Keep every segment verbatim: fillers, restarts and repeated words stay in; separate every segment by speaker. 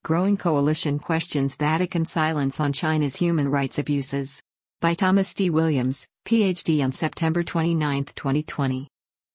Speaker 1: Growing Coalition Questions Vatican Silence on China's Human Rights Abuses. By Thomas D. Williams, P H D on September twenty-ninth, twenty twenty.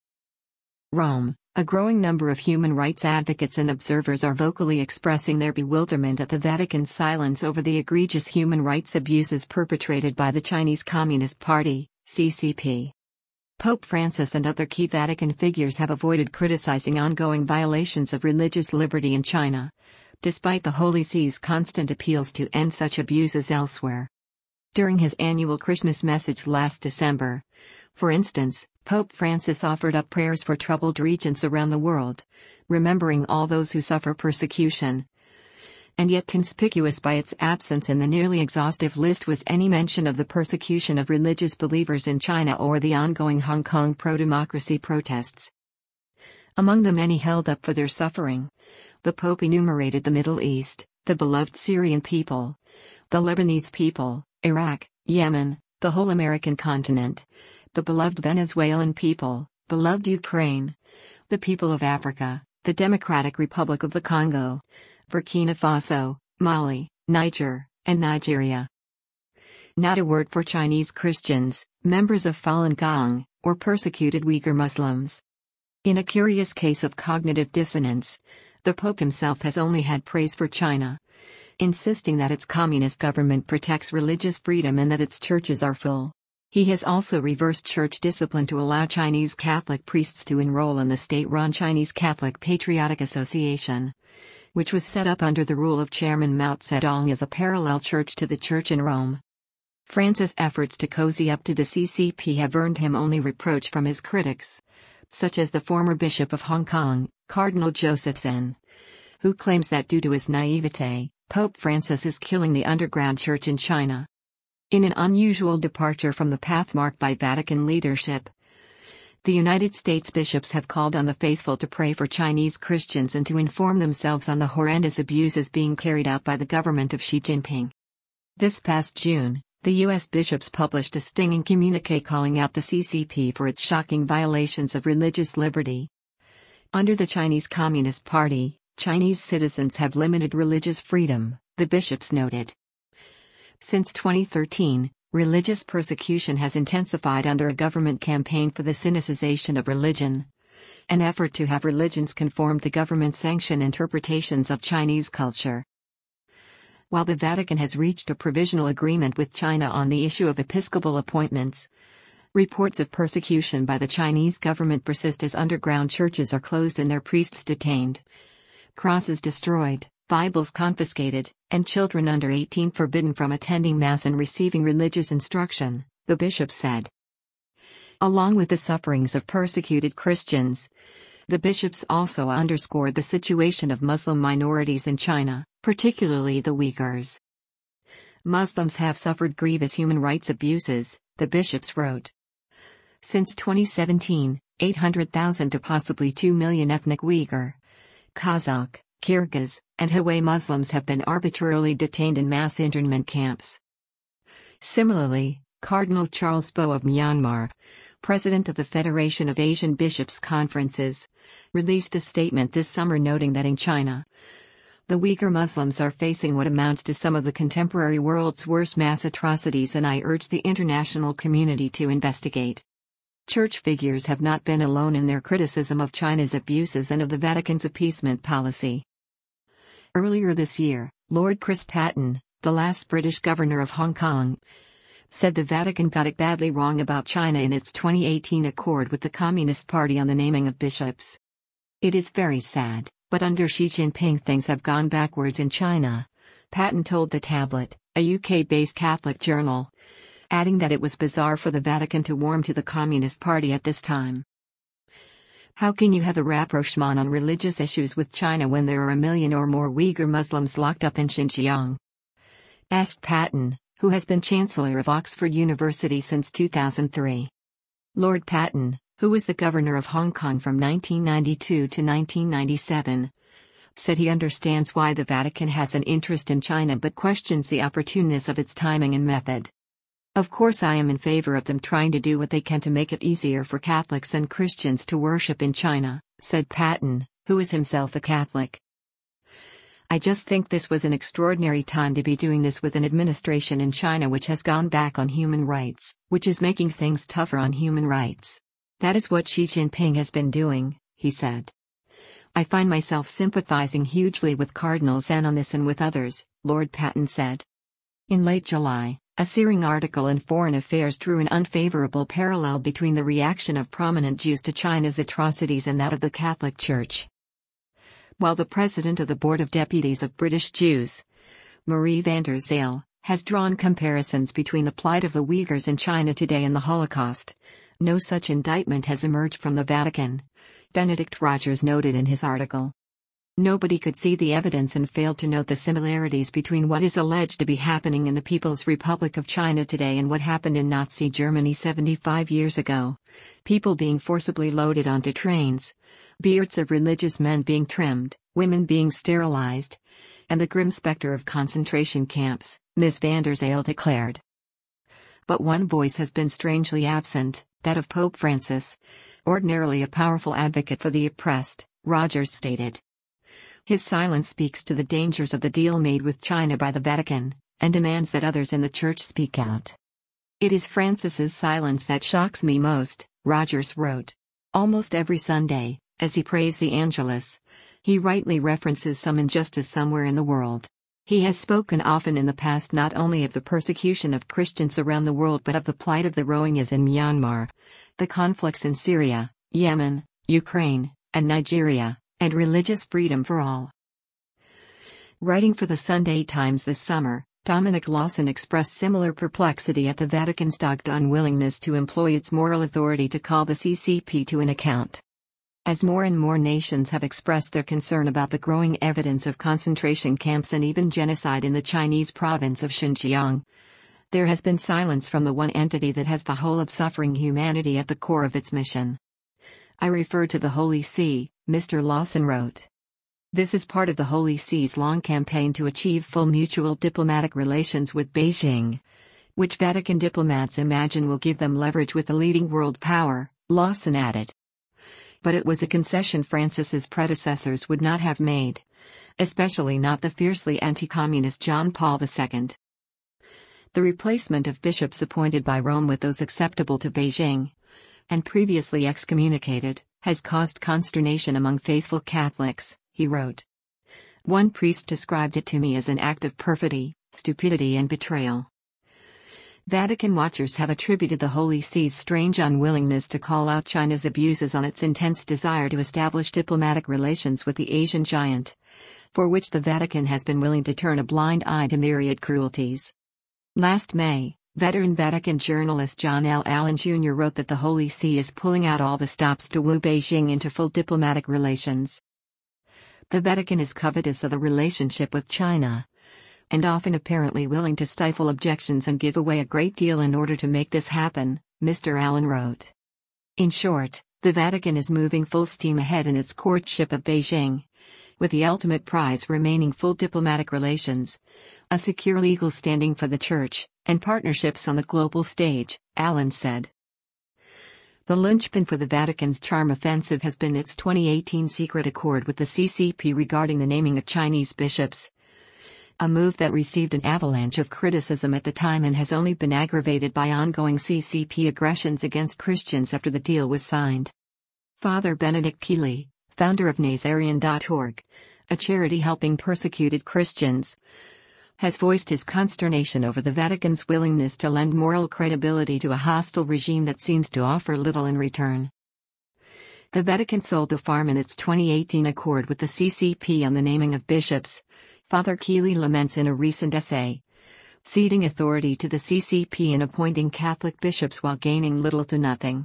Speaker 1: Rome. A growing number of human rights advocates and observers are vocally expressing their bewilderment at the Vatican's silence over the egregious human rights abuses perpetrated by the Chinese Communist Party, C C P. Pope Francis and other key Vatican figures have avoided criticizing ongoing violations of religious liberty in China, despite the Holy See's constant appeals to end such abuses elsewhere. During his annual Christmas message last December, for instance, Pope Francis offered up prayers for troubled regions around the world, remembering all those who suffer persecution. And yet conspicuous by its absence in the nearly exhaustive list was any mention of the persecution of religious believers in China or the ongoing Hong Kong pro-democracy protests. Among the many held up for their suffering, the Pope enumerated the Middle East, the beloved Syrian people, the Lebanese people, Iraq, Yemen, the whole American continent, the beloved Venezuelan people, beloved Ukraine, the people of Africa, the Democratic Republic of the Congo, Burkina Faso, Mali, Niger, and Nigeria. Not a word for Chinese Christians, members of Falun Gong, or persecuted Uyghur Muslims. In a curious case of cognitive dissonance, the Pope himself has only had praise for China, insisting that its communist government protects religious freedom and that its churches are full. He has also reversed church discipline to allow Chinese Catholic priests to enroll in the state-run Chinese Catholic Patriotic Association, which was set up under the rule of Chairman Mao Zedong as a parallel church to the Church in Rome. Francis' efforts to cozy up to the C C P have earned him only reproach from his critics, such as the former Bishop of Hong Kong, Cardinal Joseph Zen, who claims that due to his naivete, Pope Francis is killing the underground church in China. In an unusual departure from the path marked by Vatican leadership, the United States bishops have called on the faithful to pray for Chinese Christians and to inform themselves on the horrendous abuses being carried out by the government of Xi Jinping. This past June, the U S bishops published a stinging communiqué calling out the C C P for its shocking violations of religious liberty. Under the Chinese Communist Party, Chinese citizens have limited religious freedom, the bishops noted. Since twenty thirteen, religious persecution has intensified under a government campaign for the sinicization of religion, an effort to have religions conform to government-sanctioned interpretations of Chinese culture. While the Vatican has reached a provisional agreement with China on the issue of episcopal appointments, reports of persecution by the Chinese government persist as underground churches are closed and their priests detained, crosses destroyed, Bibles confiscated, and children under eighteen forbidden from attending Mass and receiving religious instruction, the bishop said. Along with the sufferings of persecuted Christians, the bishops also underscored the situation of Muslim minorities in China, particularly the Uyghurs. Muslims have suffered grievous human rights abuses, the bishops wrote. Since twenty seventeen, eight hundred thousand to possibly two million ethnic Uyghur, Kazakh, Kyrgyz, and Hui Muslims have been arbitrarily detained in mass internment camps. Similarly, Cardinal Charles Bo of Myanmar, president of the Federation of Asian Bishops' Conferences, released a statement this summer noting that in China, the Uyghur Muslims are facing what amounts to some of the contemporary world's worst mass atrocities, and I urge the international community to investigate. Church figures have not been alone in their criticism of China's abuses and of the Vatican's appeasement policy. Earlier this year, Lord Chris Patten, the last British governor of Hong Kong, said the Vatican got it badly wrong about China in its twenty eighteen accord with the Communist Party on the naming of bishops. It is very sad, but under Xi Jinping things have gone backwards in China, Patten told The Tablet, a U K-based Catholic journal, adding that it was bizarre for the Vatican to warm to the Communist Party at this time. How can you have a rapprochement on religious issues with China when there are a million or more Uyghur Muslims locked up in Xinjiang? Asked Patten, who has been Chancellor of Oxford University since two thousand three. Lord Patten, who was the governor of Hong Kong from nineteen ninety-two to nineteen ninety-seven, said he understands why the Vatican has an interest in China but questions the opportuneness of its timing and method. Of course, I am in favor of them trying to do what they can to make it easier for Catholics and Christians to worship in China, said Patten, who is himself a Catholic. I just think this was an extraordinary time to be doing this with an administration in China which has gone back on human rights, which is making things tougher on human rights. That is what Xi Jinping has been doing, he said. I find myself sympathizing hugely with Cardinal Zen on this and with others, Lord Paton said. In late July, a searing article in Foreign Affairs drew an unfavorable parallel between the reaction of prominent Jews to China's atrocities and that of the Catholic Church. While the president of the Board of Deputies of British Jews, Marie van der Zijl, has drawn comparisons between the plight of the Uyghurs in China today and the Holocaust, no such indictment has emerged from the Vatican, Benedict Rogers noted in his article. Nobody could see the evidence and failed to note the similarities between what is alleged to be happening in the People's Republic of China today and what happened in Nazi Germany seventy-five years ago. People being forcibly loaded onto trains, beards of religious men being trimmed, women being sterilized, and the grim specter of concentration camps, Miz van der Zijl declared. But one voice has been strangely absent, that of Pope Francis, ordinarily a powerful advocate for the oppressed, Rogers stated. His silence speaks to the dangers of the deal made with China by the Vatican, and demands that others in the Church speak out. It is Francis's silence that shocks me most, Rogers wrote. Almost every Sunday, as he prays the Angelus, he rightly references some injustice somewhere in the world. He has spoken often in the past not only of the persecution of Christians around the world but of the plight of the Rohingyas in Myanmar, the conflicts in Syria, Yemen, Ukraine, and Nigeria, and religious freedom for all. Writing for the Sunday Times this summer, Dominic Lawson expressed similar perplexity at the Vatican's dogged unwillingness to employ its moral authority to call the C C P to an account. As more and more nations have expressed their concern about the growing evidence of concentration camps and even genocide in the Chinese province of Xinjiang, there has been silence from the one entity that has the whole of suffering humanity at the core of its mission. I refer to the Holy See, Mister Lawson wrote. This is part of the Holy See's long campaign to achieve full mutual diplomatic relations with Beijing, which Vatican diplomats imagine will give them leverage with the leading world power, Lawson added. But it was a concession Francis's predecessors would not have made, especially not the fiercely anti-communist John Paul the Second. The replacement of bishops appointed by Rome with those acceptable to Beijing, and previously excommunicated, has caused consternation among faithful Catholics, he wrote. One priest described it to me as an act of perfidy, stupidity and betrayal. Vatican watchers have attributed the Holy See's strange unwillingness to call out China's abuses on its intense desire to establish diplomatic relations with the Asian giant, for which the Vatican has been willing to turn a blind eye to myriad cruelties. Last May, veteran Vatican journalist John L. Allen Junior wrote that the Holy See is pulling out all the stops to woo Beijing into full diplomatic relations. The Vatican is covetous of the relationship with China, and often apparently willing to stifle objections and give away a great deal in order to make this happen, Mister Allen wrote. In short, the Vatican is moving full steam ahead in its courtship of Beijing, with the ultimate prize remaining full diplomatic relations, a secure legal standing for the Church, and partnerships on the global stage, Allen said. The linchpin for the Vatican's charm offensive has been its twenty eighteen secret accord with the C C P regarding the naming of Chinese bishops, a move that received an avalanche of criticism at the time and has only been aggravated by ongoing C C P aggressions against Christians after the deal was signed. Father Benedict Keeley, founder of Nazarian dot org, a charity helping persecuted Christians, has voiced his consternation over the Vatican's willingness to lend moral credibility to a hostile regime that seems to offer little in return. The Vatican sold a farm in its twenty eighteen accord with the C C P on the naming of bishops, Father Keeley laments in a recent essay, ceding authority to the C C P and appointing Catholic bishops while gaining little to nothing.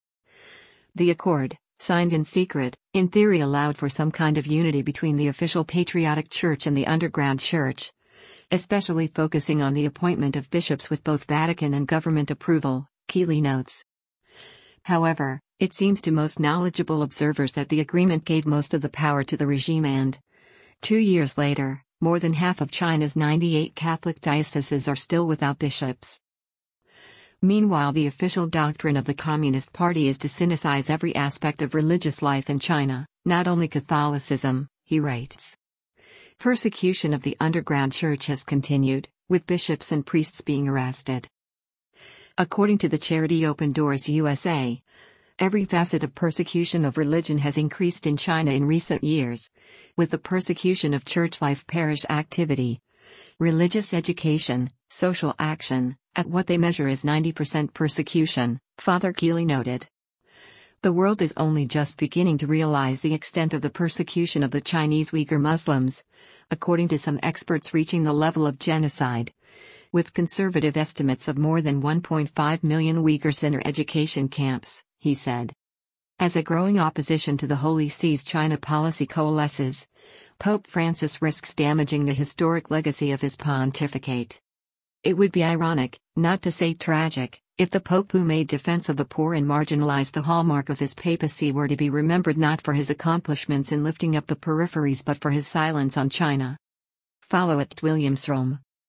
Speaker 1: The accord, signed in secret, in theory allowed for some kind of unity between the official patriotic church and the underground church, especially focusing on the appointment of bishops with both Vatican and government approval, Keeley notes. However, it seems to most knowledgeable observers that the agreement gave most of the power to the regime and, two years later, more than half of China's ninety-eight Catholic dioceses are still without bishops. Meanwhile, the official doctrine of the Communist Party is to sinicize every aspect of religious life in China, not only Catholicism, he writes. Persecution of the underground church has continued, with bishops and priests being arrested. According to the charity Open Doors U S A, every facet of persecution of religion has increased in China in recent years, with the persecution of church life, parish activity, religious education, social action, at what they measure as ninety percent persecution, Father Keeley noted. The world is only just beginning to realize the extent of the persecution of the Chinese Uyghur Muslims, according to some experts reaching the level of genocide, with conservative estimates of more than one point five million Uyghurs in education camps, he said. As a growing opposition to the Holy See's China policy coalesces, Pope Francis risks damaging the historic legacy of his pontificate. It would be ironic, not to say tragic, if the Pope who made defense of the poor and marginalized the hallmark of his papacy were to be remembered not for his accomplishments in lifting up the peripheries but for his silence on China. Follow at Williams Rome.